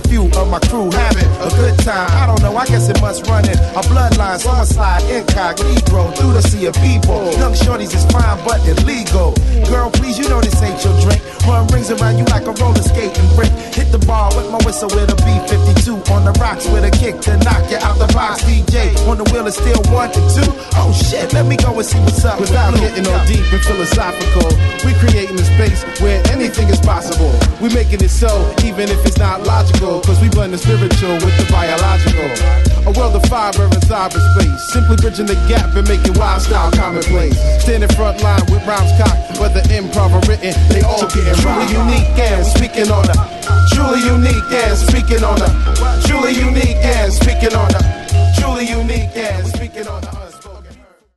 few of my crew having a good time. I don't know, I guess it must run in a bloodline. So I'ma slide incognito through the sea of people. Young shorties is fine but illegal. Girl, please, you know this ain't your drink. Run rings around you like a roller skating brick. Hit the bar with my whistle with a B-52. On the rocks with a kick to knock you out the box. DJ on the wheel is still 1 to 2. Oh shit, let me go and see what's up. Without getting all deep and philosophical, we creating a space where anything is possible. We making it so, even if it's not logical, cause we blend the spiritual with the biological. A world of fiber and cyberspace, simply bridging the gap and making wild style commonplace. Standing front line with rhymes cocked, whether improv or written, they all getting truly unique and speaking on the. Truly unique and speaking on the.